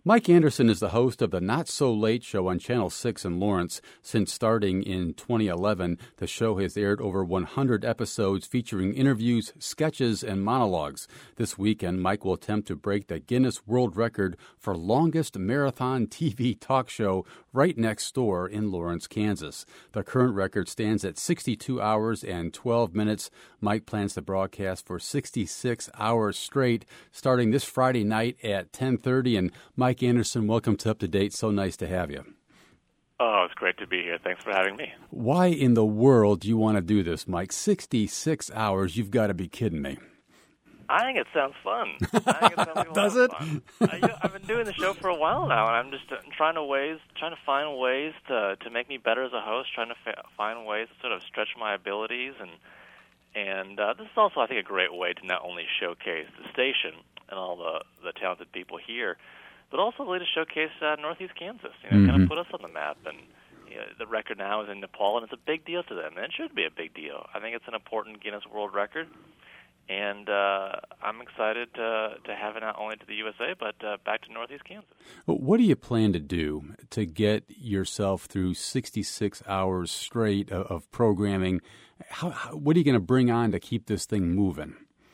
Mike Anderson is the host of the Not So Late Show on Channel 6 in Lawrence. Since starting in 2011, the show has aired over 100 episodes featuring interviews, sketches, and monologues. This weekend, Mike will attempt to break the Guinness World Record for longest marathon TV talk show right next door in Lawrence, Kansas. The current record stands at 62 hours and 12 minutes. Mike plans to broadcast for 66 hours straight, starting this Friday night at 10:30. And Mike Anderson, welcome to Up to Date. So nice to have you. Oh, it's great to be here. Thanks for having me. Why in the world do you want to do this, Mike? 66 hours? You've got to be kidding me. I think it sounds fun. I think it sounds Does it? Fun. I've been doing the show for a while now, and I'm just trying to find ways to make me better as a host, trying to find ways to sort of stretch my abilities, and this is also, I think, a great way to not only showcase the station and all the talented people here, but also really to showcase Northeast Kansas, kind of put us on the map. And the record now is in Nepal, and it's a big deal to them, and it should be a big deal. I think it's an important Guinness World Record, and I'm excited to have it not only to the USA, but back to Northeast Kansas. What do you plan to do to get yourself through 66 hours straight of programming? What are you going to bring on to keep this thing moving?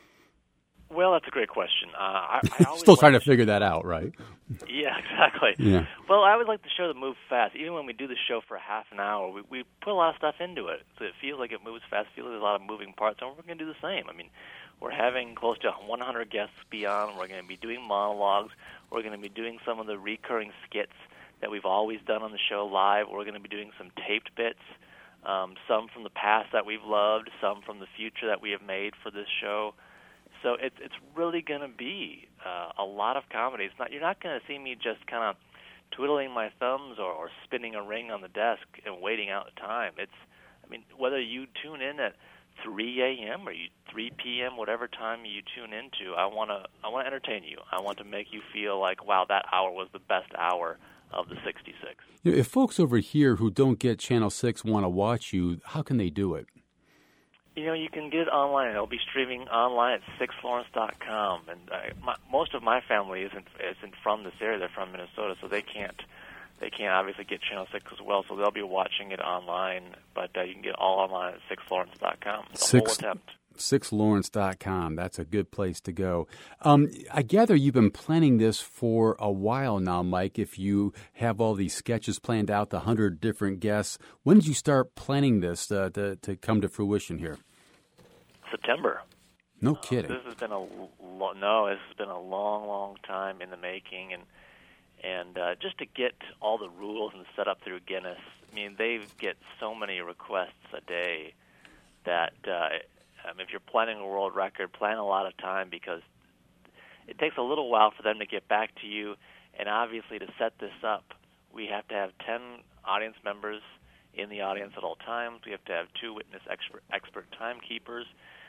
Well, that's a great question. I always still trying to figure that out, right? Yeah, exactly. Yeah. Well, I always like the show to move fast. Even when we do the show for half an hour, we put a lot of stuff into it, so it feels like it moves fast. It feels like there's a lot of moving parts, and we're going to do the same. I mean, we're having close to 100 guests be on. We're going to be doing monologues. We're going to be doing some of the recurring skits that we've always done on the show live. We're going to be doing some taped bits, some from the past that we've loved, some from the future that we have made for this show. So it's really going to be a lot of comedy. You're not going to see me just kind of twiddling my thumbs or spinning a ring on the desk and waiting out the time. Whether you tune in at 3 a.m. or 3 p.m., whatever time you tune into, I want to entertain you. I want to make you feel like, wow, that hour was the best hour of the 66. If folks over here who don't get Channel 6 want to watch you, how can they do it? You can get it online. It'll be streaming online at 6lawrence.com. And most of my family isn't from this area. They're from Minnesota, so they can't obviously get Channel 6 as well. So they'll be watching it online. But you can get it all online at 6lawrence.com. The whole attempt. 6lawrence.com. That's a good place to go. I gather you've been planning this for a while now, Mike. If you have all these sketches planned out, the 100 different guests, when did you start planning this to come to fruition here? September. No kidding. This has been a long, long time in the making, and just to get all the rules and set up through Guinness. They get so many requests a day that. If you're planning a world record, plan a lot of time, because it takes a little while for them to get back to you. And obviously, to set this up, we have to have 10 audience members in the audience at all times. We have to have 2 witness expert timekeepers.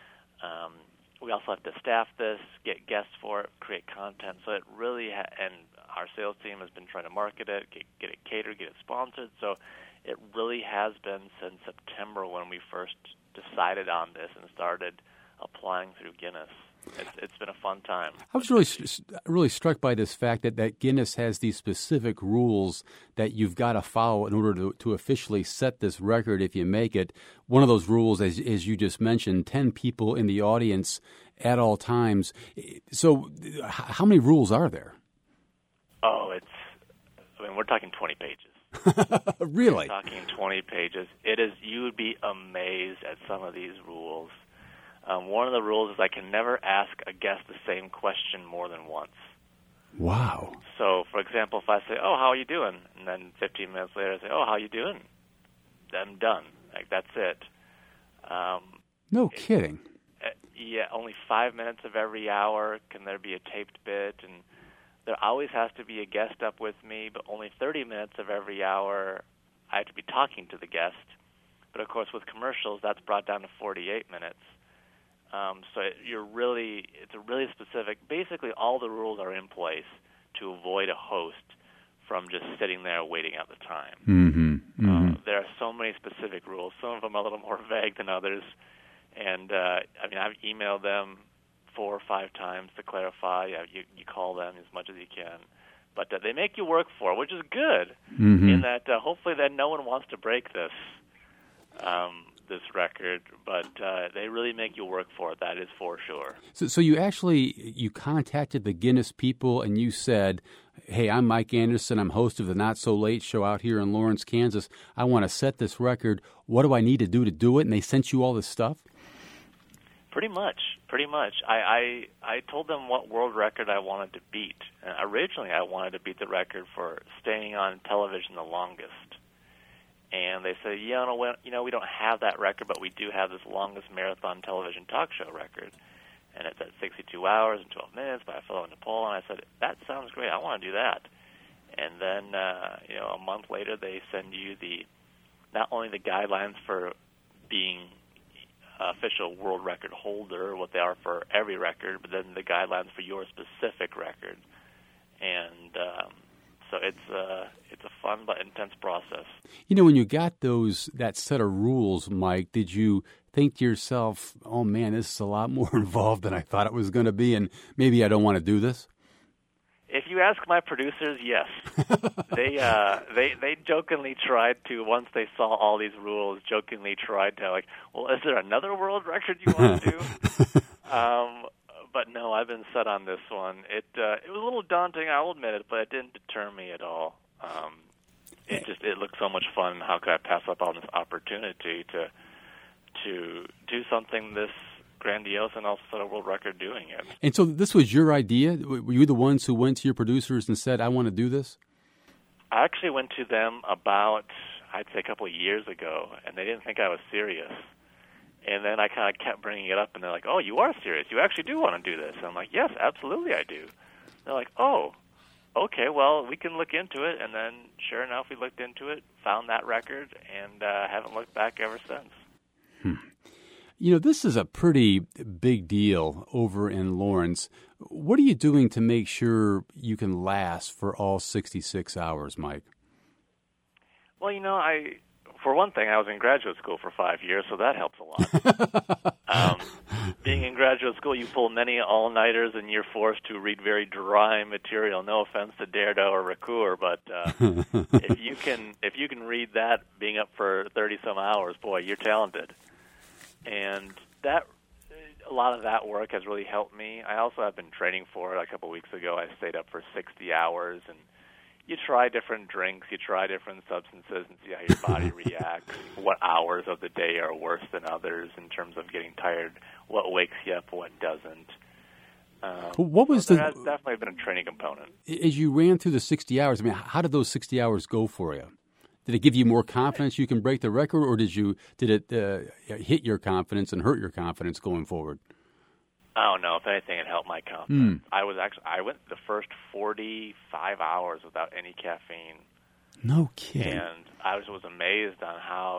We also have to staff this, get guests for it, create content. So it really, and our sales team has been trying to market it, get it catered, get it sponsored. So it really has been since September when we first decided on this and started applying through Guinness. It's been a fun time. I was really struck by this fact that Guinness has these specific rules that you've got to follow in order to officially set this record if you make it. One of those rules, as you just mentioned, 10 people in the audience at all times. So how many rules are there? Oh, we're talking 20 pages. Really? We're talking 20 pages. It is. You would be amazed at some of these rules. One of the rules is I can never ask a guest the same question more than once. Wow. So, for example, if I say, "Oh, how are you doing?" and then 15 minutes later I say, "Oh, how you doing?" I'm done. That's it. No kidding. Yeah, only 5 minutes of every hour can there be a taped bit, and there always has to be a guest up with me, but only 30 minutes of every hour I have to be talking to the guest. But, of course, with commercials, that's brought down to 48 minutes. So it's a really specific. Basically, all the rules are in place to avoid a host from just sitting there waiting out the time. Mm-hmm. There are so many specific rules. Some of them are a little more vague than others. And, I've emailed them 4 or 5 times to clarify. You call them as much as you can. But they make you work for it, which is good, Mm-hmm. in that hopefully then no one wants to break this record, but they really make you work for it. That is for sure. So you contacted the Guinness people and you said, "Hey, I'm Mike Anderson. I'm host of the Not So Late Show out here in Lawrence, Kansas. I want to set this record. What do I need to do it?" And they sent you all this stuff? Pretty much. I told them what world record I wanted to beat. Originally, I wanted to beat the record for staying on television the longest. And they said, we don't have that record, but we do have this longest marathon television talk show record. And it's at 62 hours and 12 minutes by a fellow in Nepal. And I said, that sounds great. I want to do that. And then, a month later, they send you not only the guidelines for being official world record holder, what they are for every record, but then the guidelines for your specific record. And so it's a fun but intense process. When you got that set of rules, Mike, did you think to yourself, "Oh man, this is a lot more involved than I thought it was going to be, and maybe I don't want to do this"? If you ask my producers, yes. They jokingly tried to, once they saw all these rules, jokingly tried to, well, is there another world record you want to do? But no, I've been set on this one. It was a little daunting, I will admit it, but it didn't deter me at all. It looked so much fun. How could I pass up on this opportunity to do something this grandiose and also set a world record doing it? And so this was your idea? Were you the ones who went to your producers and said, "I want to do this"? I actually went to them about, I'd say, a couple of years ago, and they didn't think I was serious. And then I kind of kept bringing it up, and they're like, "Oh, you are serious. You actually do want to do this." And I'm like, "Yes, absolutely I do." They're like, "Oh, okay, well, we can look into it." And then, sure enough, we looked into it, found that record, and haven't looked back ever since. This is a pretty big deal over in Lawrence. What are you doing to make sure you can last for all 66 hours, Mike? Well, for one thing, I was in graduate school for 5 years, so that helps a lot. Being in graduate school, you pull many all-nighters, and you're forced to read very dry material. No offense to Derrida or Ricoeur, but if you can read that, being up for 30-some hours, boy, you're talented. And a lot of that work has really helped me. I also have been training for it. A couple of weeks ago, I stayed up for 60 hours, and you try different drinks, you try different substances, and see how your body reacts. What hours of the day are worse than others in terms of getting tired? What wakes you up? What doesn't? There has definitely been a training component. As you ran through the 60 hours, how did those 60 hours go for you? Did it give you more confidence you can break the record, or did it hit your confidence and hurt your confidence going forward? Oh no! If anything, it helped my confidence. I went the first 45 hours without any caffeine. No kidding. And I was amazed on how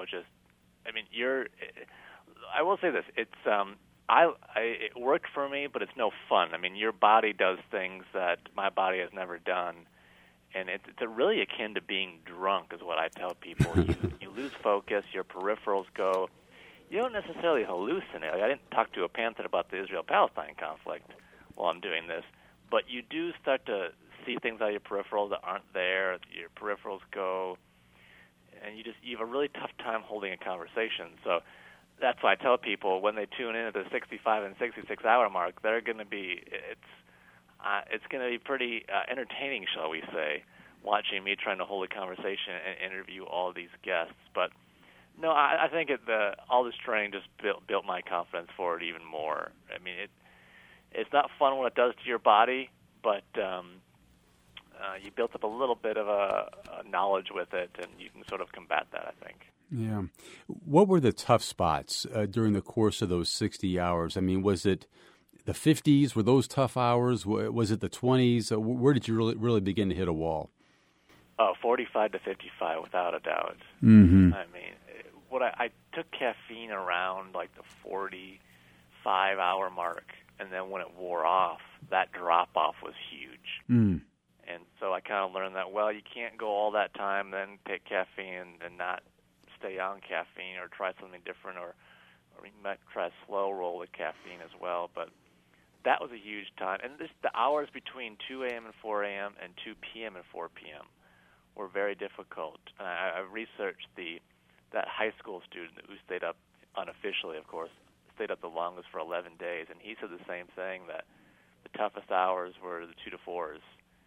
I will say this: it worked for me, but it's no fun. Your body does things that my body has never done. And it's really akin to being drunk, is what I tell people. You lose focus, your peripherals go. You don't necessarily hallucinate. I didn't talk to a panther about the Israel-Palestine conflict while I'm doing this, but you do start to see things out of your peripherals that aren't there. Your peripherals go, and you have a really tough time holding a conversation. So that's why I tell people when they tune in at the 65 and 66 hour mark, they're going to be it's going to be pretty entertaining, shall we say, watching me trying to hold a conversation and interview all these guests. But no, I think all this training just built my confidence for it even more. It's not fun when it does to your body, but you built up a little bit of a knowledge with it, and you can sort of combat that, I think. Yeah. What were the tough spots during the course of those 60 hours? Was it the 50s? Were those tough hours? Was it the 20s? Where did you really begin to hit a wall? 45 to 55, without a doubt. Mm-hmm. I took caffeine around like the 45-hour mark, and then when it wore off, that drop-off was huge. Mm. And so I kind of learned that, you can't go all that time, then take caffeine and not stay on caffeine, or try something different, or you might try a slow roll with caffeine as well. But that was a huge time. And the hours between 2 a.m. and 4 a.m. and 2 p.m. and 4 p.m. were very difficult. And I researched that high school student who stayed up unofficially, of course, stayed up the longest for 11 days, and he said the same thing, that the toughest hours were the 2 to 4s.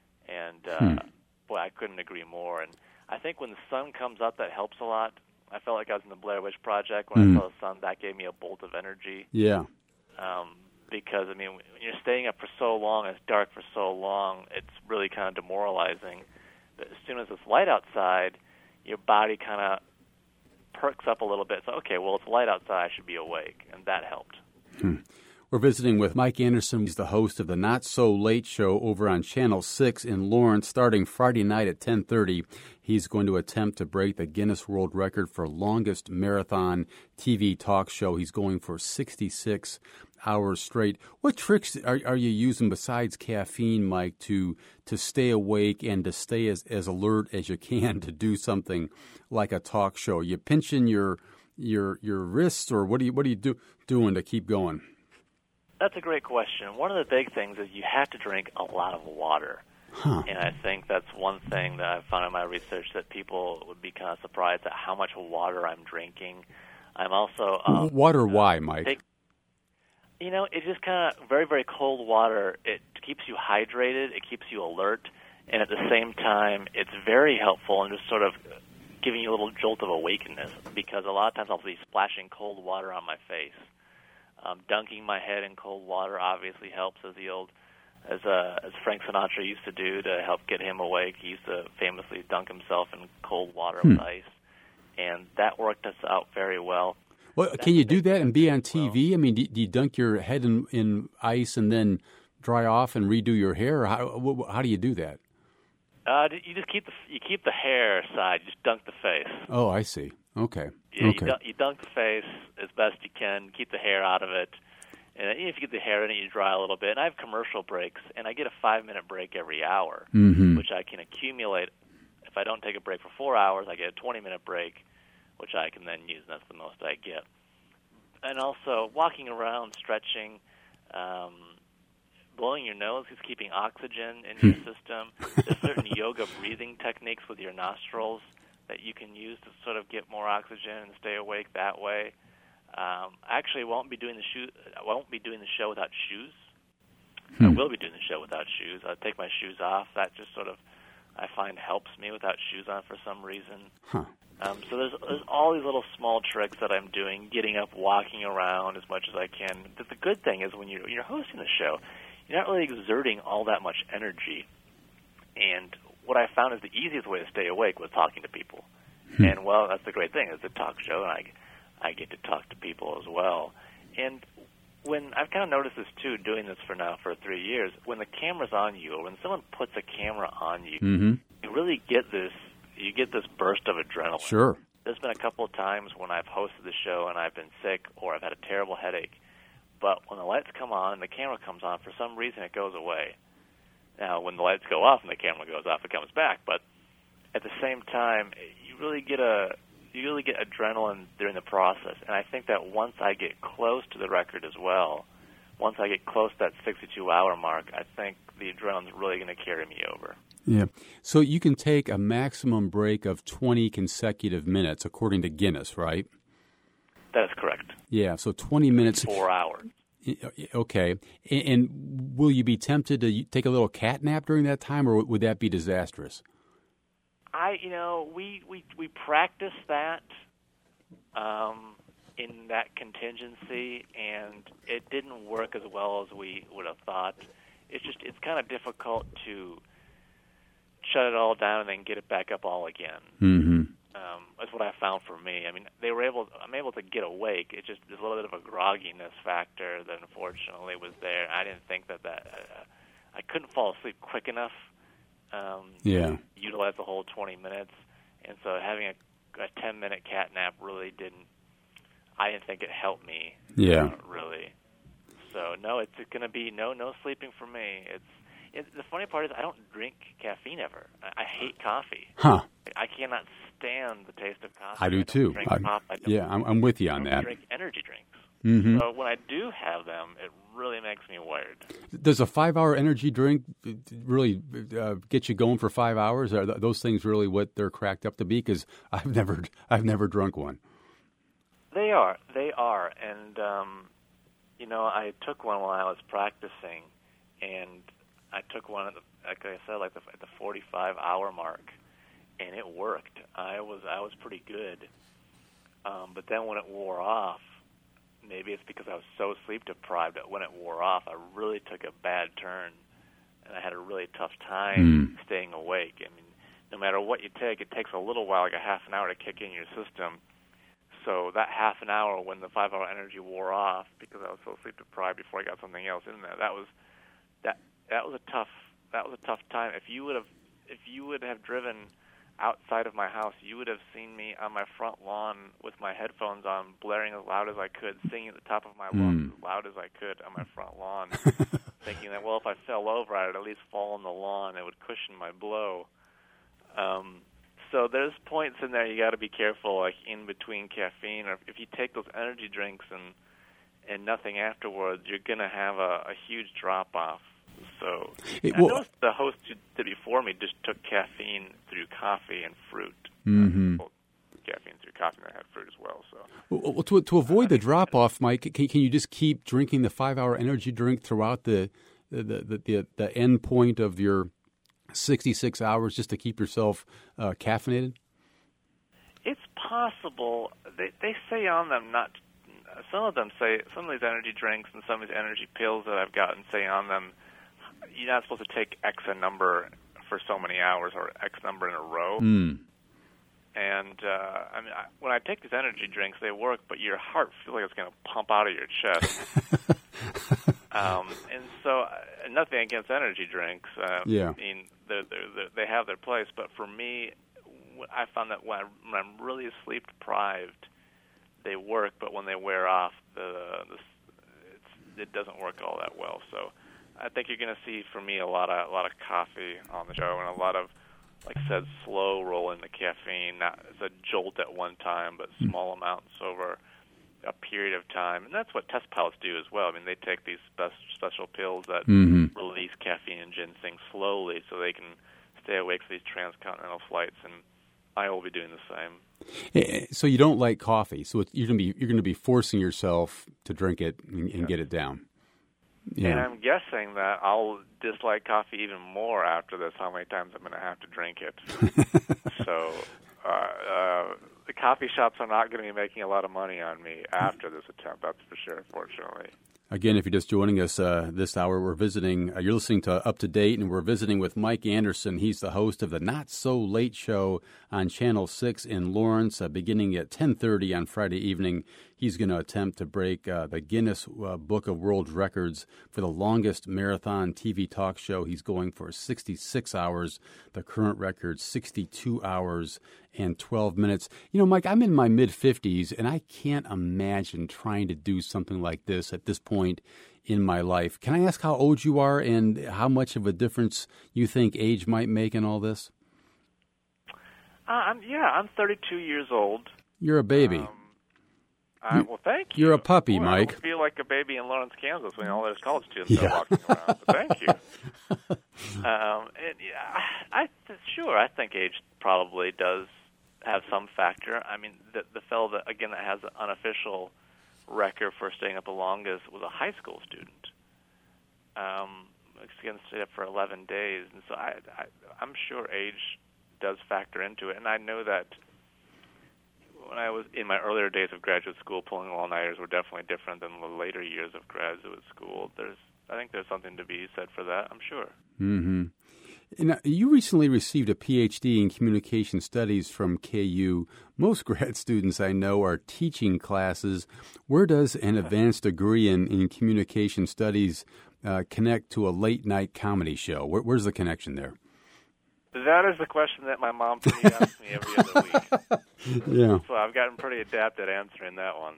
And, boy, I couldn't agree more. And I think when the sun comes up, that helps a lot. I felt like I was in the Blair Witch Project. When I saw the sun, that gave me a bolt of energy. Yeah. Because, I mean, when you're staying up for so long, it's dark for so long, it's really kind of demoralizing. But as soon as it's light outside, your body kind of perks up a little bit. So, okay, well, it's light outside, I should be awake. And that helped. We're visiting with Mike Anderson. He's the host of the Not So Late Show over on Channel 6 in Lawrence, starting Friday night at 10:30. He's going to attempt to break the Guinness World Record for longest marathon TV talk show. He's going for 66 hours straight. What tricks are you using besides caffeine, Mike, to stay awake and to stay as alert as you can to do something like a talk show? You pinching your wrists, or what are you doing to keep going? That's a great question. One of the big things is you have to drink a lot of water. And I think that's one thing that I've found in my research, that people would be kind of surprised at how much water I'm drinking. I'm also... water why, Mike? It's just kind of very, very cold water. It keeps you hydrated. It keeps you alert. And at the same time, it's very helpful in just sort of giving you a little jolt of awakeness, because a lot of times I'll be splashing cold water on my face. Dunking my head in cold water obviously helps, as Frank Sinatra used to do to help get him awake. He used to famously dunk himself in cold water with ice, and that worked us out very well. Well, can you do that and be on TV? Well, I mean, do you dunk your head in ice and then dry off and redo your hair? Or how do you do that? You just keep the hair aside. Just dunk the face. Oh, I see. Okay. Yeah, okay. You dunk the face as best you can. Keep the hair out of it. And if you get the hair in it, you dry a little bit. And I have commercial breaks, and I get a 5-minute break every hour, which I can accumulate. If I don't take a break for 4 hours, I get a 20-minute break, which I can then use, and that's the most I get. And also, walking around, stretching, blowing your nose is keeping oxygen in your system. There's certain yoga breathing techniques with your nostrils that you can use to sort of get more oxygen and stay awake that way. Actually, I won't be doing the show without shoes. I will be doing the show without shoes. I'll take my shoes off. That just sort of, I find, helps me without shoes on for some reason. So there's all these little small tricks that I'm doing, getting up, walking around as much as I can. But the good thing is when you're hosting the show, you're not really exerting all that much energy. And what I found is the easiest way to stay awake was talking to people. And, well, that's the great thing. It's a talk show, and I get to talk to people as well. And when I've kind of noticed this, too, doing this for 3 years, when the camera's on you, or when someone puts a camera on you, you really get this burst of adrenaline. Sure. There's been a couple of times when I've hosted the show and I've been sick or I've had a terrible headache. But when the lights come on and the camera comes on, for some reason it goes away. Now, when the lights go off and the camera goes off, it comes back. But at the same time, you really get adrenaline during the process. And I think that once I get close to the record as well, once I get close to that 62-hour mark, I think the adrenaline's really going to carry me over. Yeah. So you can take a maximum break of 20 consecutive minutes, according to Guinness, right? That is correct. Yeah, so 20 minutes. 4 hours. Okay. And will you be tempted to take a little cat nap during that time, or would that be disastrous? We practice that in that contingency, and it didn't work as well as we would have thought. It's kind of difficult to shut it all down and then get it back up all again. Mm-hmm. That's what I found for me. I mean, I'm able to get awake. It's just there's a little bit of a grogginess factor that unfortunately was there. I didn't think that I couldn't fall asleep quick enough. To utilize the whole 20 minutes, and so having a 10-minute cat nap really I didn't think it helped me. Yeah. Really. So no, it's going to be no sleeping for me. The funny part is I don't drink caffeine ever. I hate coffee. Huh. I cannot stand the taste of coffee. I do too. I'm with you on that. I drink energy drinks. Mm-hmm. So when I do have them, it really makes me wired. Does a 5-hour energy drink really get you going for 5 hours? Are those things really what they're cracked up to be? Because I've never drunk one. They are, and I took one while I was practicing, and I took one at like I said, at the 45-hour mark, and it worked. I was pretty good, but then when it wore off, maybe it's because I was so sleep deprived that when it wore off, I really took a bad turn, and I had a really tough time staying awake. I mean, no matter what you take, it takes a little while, like a half an hour, to kick in your system. So that half an hour when the 5-hour energy wore off, because I was so sleep deprived before I got something else in there, that was a tough time. If you would have driven outside of my house, you would have seen me on my front lawn with my headphones on, blaring as loud as I could, singing at the top of my lungs as loud as I could on my front lawn, thinking that, well, if I fell over, I'd at least fall on the lawn. It would cushion my blow. So there's points in there you got to be careful, like in between caffeine, or if you take those energy drinks and nothing afterwards, you're going to have a huge drop-off. So I noticed the host who did before me just took caffeine through coffee and fruit. Caffeine through coffee, and I had fruit as well. So, well, to avoid the drop off, Mike, can you just keep drinking the 5-hour energy drink throughout the end point of your 66 hours, just to keep yourself caffeinated? It's possible. They say on them not. Some of these energy drinks and some of these energy pills that I've gotten say on them, you're not supposed to take X a number for so many hours or X number in a row. And when I take these energy drinks, they work, but your heart feels like it's going to pump out of your chest. And so, nothing against energy drinks. I mean, they have their place. But for me, I found that when I'm really sleep deprived, they work, but when they wear off, it doesn't work all that well. So I think you're going to see, for me, a lot of coffee on the show, and a lot of, like I said, slow roll in the caffeine. Not as a jolt at one time, but small amounts over a period of time. And that's what test pilots do as well. I mean, they take these special pills that release caffeine and ginseng slowly so they can stay awake for these transcontinental flights, and I will be doing the same. So you don't like coffee, so you're going to be forcing yourself to drink it and get it down. Yeah. And I'm guessing that I'll dislike coffee even more after this, how many times I'm going to have to drink it. So the coffee shops are not going to be making a lot of money on me after this attempt, that's for sure, fortunately. Again, if you're just joining us this hour, we're visiting, you're listening to Up to Date, and we're visiting with Mike Anderson. He's the host of the Not So Late Show on Channel 6 in Lawrence, beginning at 10:30 on Friday evening. He's going to attempt to break the Guinness Book of World Records for the longest marathon TV talk show. He's going for 66 hours. The current record, 62 hours and 12 minutes. You know, Mike, I'm in my mid-50s, and I can't imagine trying to do something like this at this point in my life. Can I ask how old you are and how much of a difference you think age might make in all this? I'm 32 years old. You're a baby. Well, thank you. You're a puppy, Boy, Mike. I don't feel like a baby in Lawrence, Kansas when all those college students are walking around. So thank you. I think age probably does have some factor. I mean, the fellow that has an unofficial record for staying up the longest was a high school student. Again, stayed up for 11 days, and so I'm sure age does factor into it. And I know that when I was in my earlier days of graduate school, pulling all-nighters were definitely different than the later years of graduate school. I think there's something to be said for that, I'm sure. Mm-hmm. And you recently received a PhD in communication studies from KU. Most grad students I know are teaching classes. Where does an advanced degree in communication studies connect to a late-night comedy show? Where's the connection there? That is the question that my mom asks me every other week. Yeah. So I've gotten pretty adept at answering that one.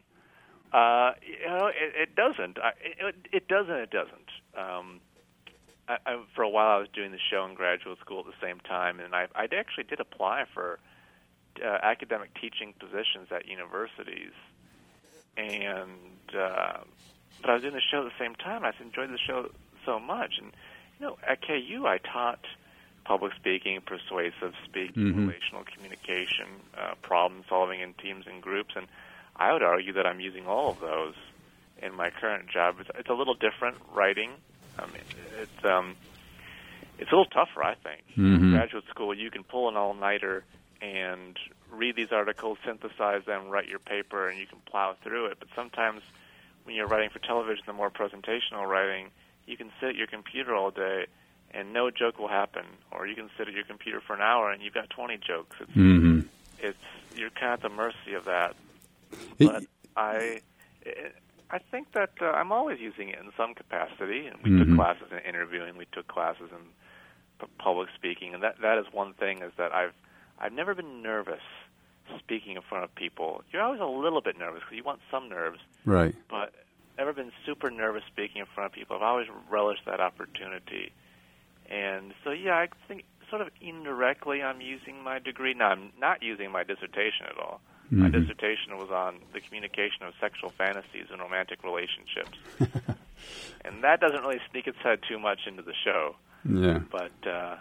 It doesn't. It doesn't. For a while, I was doing the show in graduate school at the same time, and I actually did apply for academic teaching positions at universities. and but I was doing the show at the same time. I enjoyed the show so much, and at KU I taught public speaking, persuasive speaking, relational communication, problem solving in teams and groups, and I would argue that I'm using all of those in my current job. It's a little different writing. I mean, it's a little tougher, I think. In graduate school, you can pull an all-nighter and read these articles, synthesize them, write your paper, and you can plow through it. But sometimes when you're writing for television, the more presentational writing, you can sit at your computer all day and no joke will happen. Or you can sit at your computer for an hour and you've got 20 jokes. You're kind of at the mercy of that. But I think that I'm always using it in some capacity. And we took classes in interviewing. We took classes in public speaking. And that is one thing, is that I've never been nervous speaking in front of people. You're always a little bit nervous because you want some nerves. Right. But never been super nervous speaking in front of people. I've always relished that opportunity. And so, yeah, I think sort of indirectly I'm using my degree. Now, I'm not using my dissertation at all. My dissertation was on the communication of sexual fantasies in romantic relationships. And that doesn't really sneak its head too much into the show. Yeah. But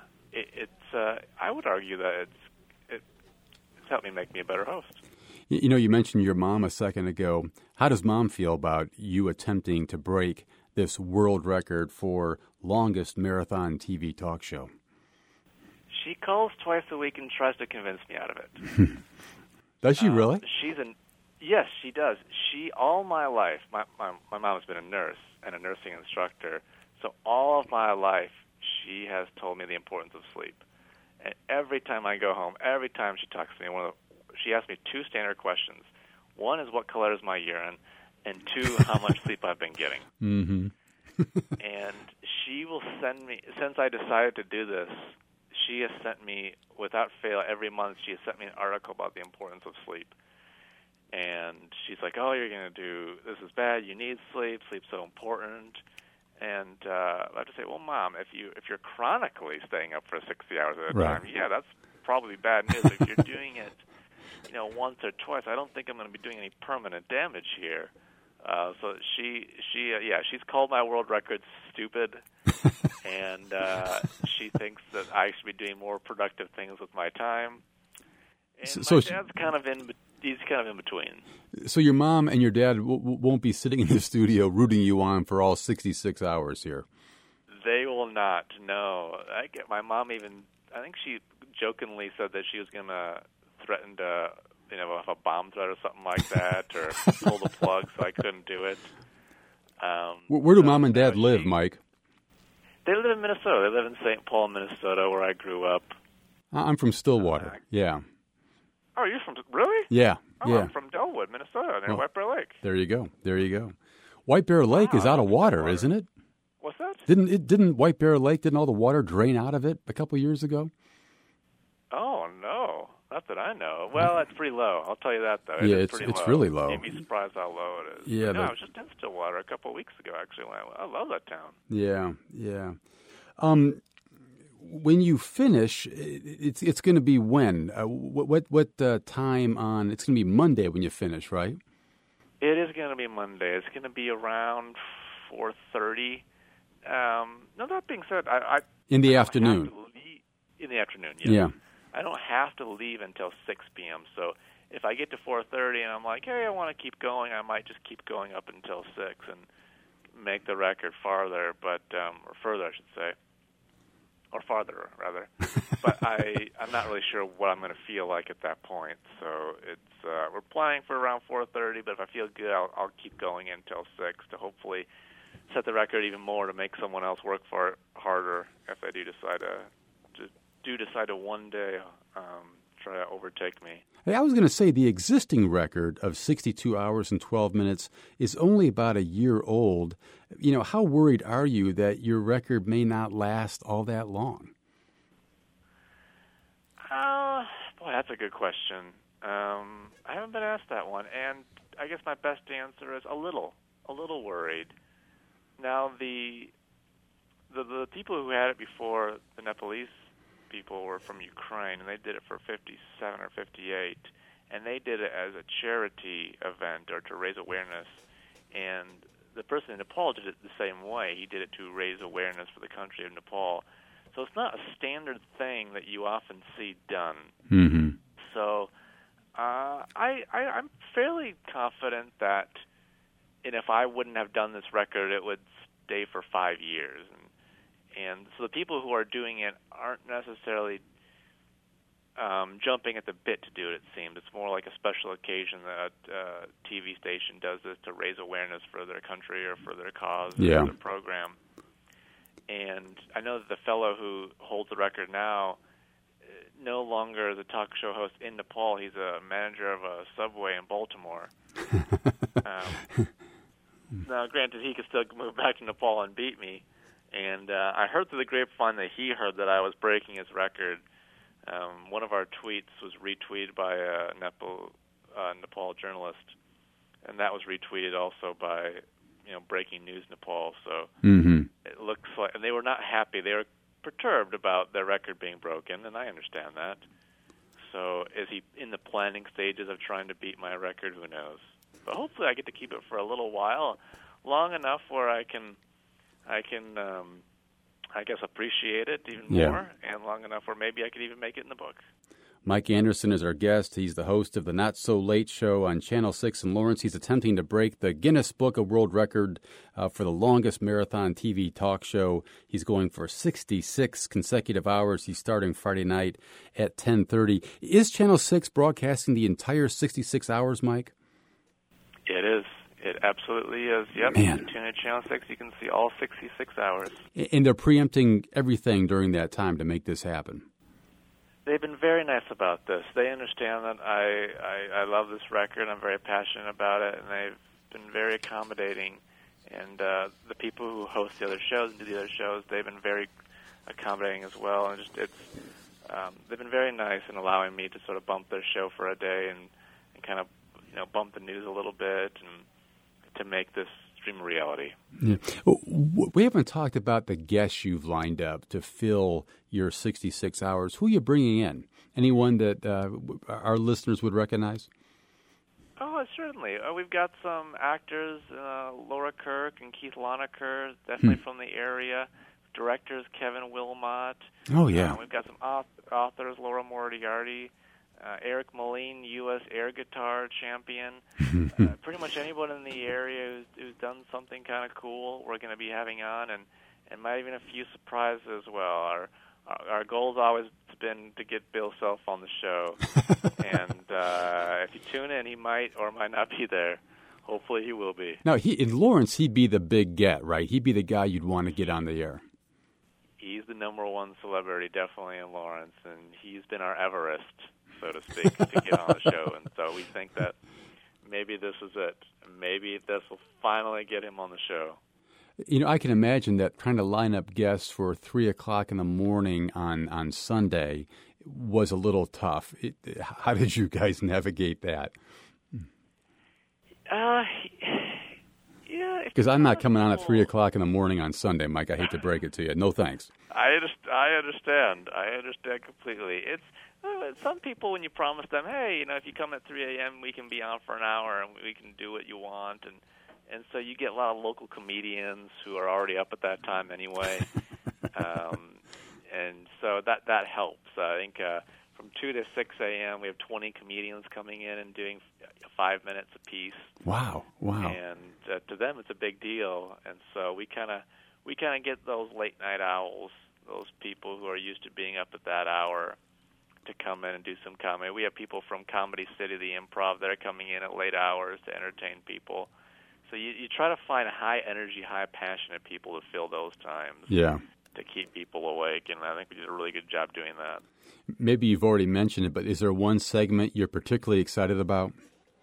I would argue that it's helped me make me a better host. You mentioned your mom a second ago. How does Mom feel about you attempting to break this world record for longest marathon TV talk show? She calls twice a week and tries to convince me out of it. Does she really? Yes, she does. All my life, my mom has been a nurse and a nursing instructor, so all of my life she has told me the importance of sleep. And every time I go home, every time she talks to me, she asks me two standard questions. One is, what color is my urine? And two, how much sleep I've been getting. And she will send me, since I decided to do this, she has sent me, without fail, every month she has sent me an article about the importance of sleep. And she's like, oh, you're going to do, this is bad, you need sleep, sleep's so important. And I have to say, well, Mom, if you're chronically staying up for 60 hours at a time, yeah, that's probably bad news. If you're doing it, once or twice, I don't think I'm going to be doing any permanent damage here. So she's called my world record stupid, and she thinks that I should be doing more productive things with my time. And my dad's he's kind of in between. So your mom and your dad won't be sitting in the studio rooting you on for all 66 hours here. They will not. No, my mom even. I think she jokingly said that she was going to threaten to, have a bomb threat or something like that, or pull the plug so I couldn't do it. Where do Mom and Dad live, Mike? They live in Minnesota. They live in St. Paul, Minnesota, where I grew up. I'm from Stillwater. Yeah. Oh, you're from really? Yeah. Oh, I'm from Delwood, Minnesota, near White Bear Lake. There you go. White Bear Lake is out of water, isn't it? What's that? Didn't White Bear Lake, didn't all the water drain out of it a couple of years ago? Oh, no. Not that I know. Well, it's pretty low. I'll tell you that, though. It's really low. You'd be surprised how low it is. Yeah. I was just in Stillwater a couple of weeks ago, actually. I love that town. Yeah. When you finish, it's going to be when? What time on? It's going to be Monday when you finish, right? It is going to be Monday. It's going to be around 4:30. No, that being said, in the afternoon. In the afternoon, yes. Yeah. I don't have to leave until 6 p.m. So if I get to 4:30 and I'm like, hey, I want to keep going, I might just keep going up until 6 and make the record farther, or further, I should say. Or farther, rather. But I'm not really sure what I'm going to feel like at that point. So we're planning for around 4:30, but if I feel good, I'll keep going until 6 to hopefully set the record even more, to make someone else work for it harder if they do decide to one day try to overtake me. Hey, I was going to say the existing record of 62 hours and 12 minutes is only about a year old. How worried are you that your record may not last all that long? Boy, that's a good question. I haven't been asked that one, and I guess my best answer is a little worried. Now, the people who had it before, the Nepalese people, were from Ukraine, and they did it for 57 or 58, and they did it as a charity event or to raise awareness. And the person in Nepal did it the same way. He did it to raise awareness for the country of Nepal. So it's not a standard thing that you often see done. Mm-hmm. So I'm fairly confident that, and if I wouldn't have done this record, it would stay for 5 years. And so the people who are doing it aren't necessarily jumping at the bit to do it, it seems. It's more like a special occasion that a TV station does this to raise awareness for their country or for their cause or their program. And I know that the fellow who holds the record now no longer is a talk show host in Nepal. He's a manager of a Subway in Baltimore. Now, granted, he could still move back to Nepal and beat me. And I heard through the grapevine that he heard that I was breaking his record. One of our tweets was retweeted by a Nepal journalist, and that was retweeted also by Breaking News Nepal. So it looks like, and they were not happy. They were perturbed about their record being broken, and I understand that. So is he in the planning stages of trying to beat my record? Who knows? But hopefully I get to keep it for a little while, long enough where I can I guess appreciate it even more, and long enough where maybe I could even make it in the book. Mike Anderson is our guest. He's the host of the Not So Late Show on Channel 6 in Lawrence. He's attempting to break the Guinness Book of World Record for the longest marathon TV talk show. He's going for 66 consecutive hours. He's starting Friday night at 10:30. Is Channel 6 broadcasting the entire 66 hours, Mike? It is. It absolutely is. Yep. Man. You tune in Channel 6, you can see all 66 hours. And they're preempting everything during that time to make this happen. They've been very nice about this. They understand that I love this record. I'm very passionate about it, and they've been very accommodating. And the people who host the other shows and do the other shows, they've been very accommodating as well. And they've been very nice in allowing me to sort of bump their show for a day and kind of bump the news a little bit and to make this dream a reality. Yeah. We haven't talked about the guests you've lined up to fill your 66 hours. Who are you bringing in? Anyone that our listeners would recognize? Oh, certainly. We've got some actors, Laura Kirk and Keith Loneker, definitely from the area. Directors, Kevin Wilmot. Oh, yeah. We've got some authors, Laura Moriarty. Eric Moline, U.S. air guitar champion. Pretty much anyone in the area who's done something kind of cool, we're going to be having on, and might even a few surprises as well. Our goal's always been to get Bill Self on the show, and if you tune in, he might or might not be there. Hopefully, he will be. Now, in Lawrence, he'd be the big get, right? He'd be the guy you'd want to get on the air. He's the number one celebrity, definitely in Lawrence, and he's been our Everest, so to speak, to get on the show. And so we think that maybe this is it. Maybe this will finally get him on the show. I can imagine that trying to line up guests for 3 o'clock in the morning on Sunday was a little tough. How did you guys navigate that? Yeah. Because I'm not coming on at 3 o'clock in the morning on Sunday, Mike. I hate to break it to you. No thanks. I understand. I understand completely. It's some people, when you promise them, hey, if you come at 3 a.m., we can be on for an hour and we can do what you want, and so you get a lot of local comedians who are already up at that time anyway, and so that helps. I think from 2 to 6 a.m. we have 20 comedians coming in and doing 5 minutes apiece. Wow! And to them, it's a big deal, and so we kind of get those late night owls, those people who are used to being up at that hour, to come in and do some comedy. We have people from Comedy City, the Improv, that are coming in at late hours to entertain people. So you try to find high-energy, high-passionate people to fill those times. Yeah. To keep people awake, and I think we did a really good job doing that. Maybe you've already mentioned it, but is there one segment you're particularly excited about?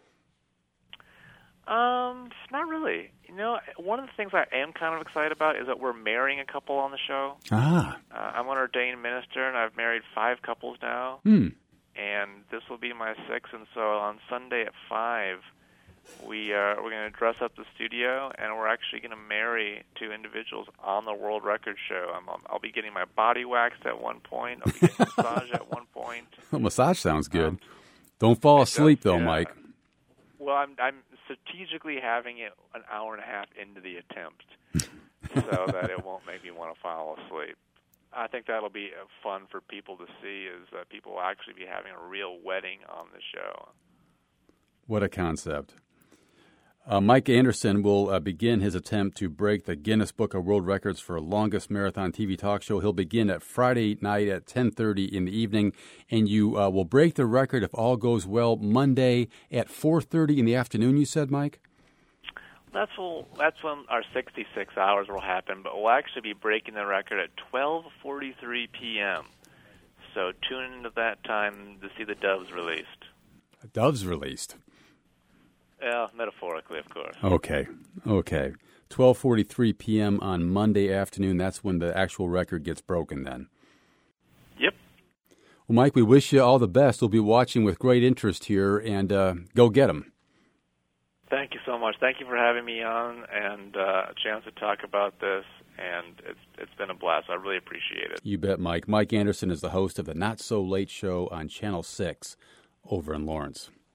Not really. One of the things I am kind of excited about is that we're marrying a couple on the show. I'm an ordained minister, and I've married 5 couples now. And this will be my 6th, and so on Sunday at 5, we're going to dress up the studio, and we're actually going to marry 2 individuals on the World Record show. I'll be getting my body waxed at one point. I'll be getting a massage at one point. Well, massage sounds good. Don't fall asleep, though, yeah. Mike. Well, I'm strategically having it an hour and a half into the attempt so that it won't make me want to fall asleep. I think that'll be fun for people to see, is that people will actually be having a real wedding on the show. What a concept. Mike Anderson will begin his attempt to break the Guinness Book of World Records for longest marathon TV talk show. He'll begin at Friday night at 10:30 in the evening, and you will break the record, if all goes well, Monday at 4:30 in the afternoon, you said, Mike? That's when our 66 hours will happen, but we'll actually be breaking the record at 12:43 p.m. So tune into that time to see the doves released. Doves released? Yeah, metaphorically, of course. Okay. 12:43 p.m. on Monday afternoon. That's when the actual record gets broken then. Yep. Well, Mike, we wish you all the best. We'll be watching with great interest here, and go get them. Thank you so much. Thank you for having me on and a chance to talk about this, and it's been a blast. I really appreciate it. You bet, Mike. Mike Anderson is the host of the Not So Late Show on Channel 6 over in Lawrence.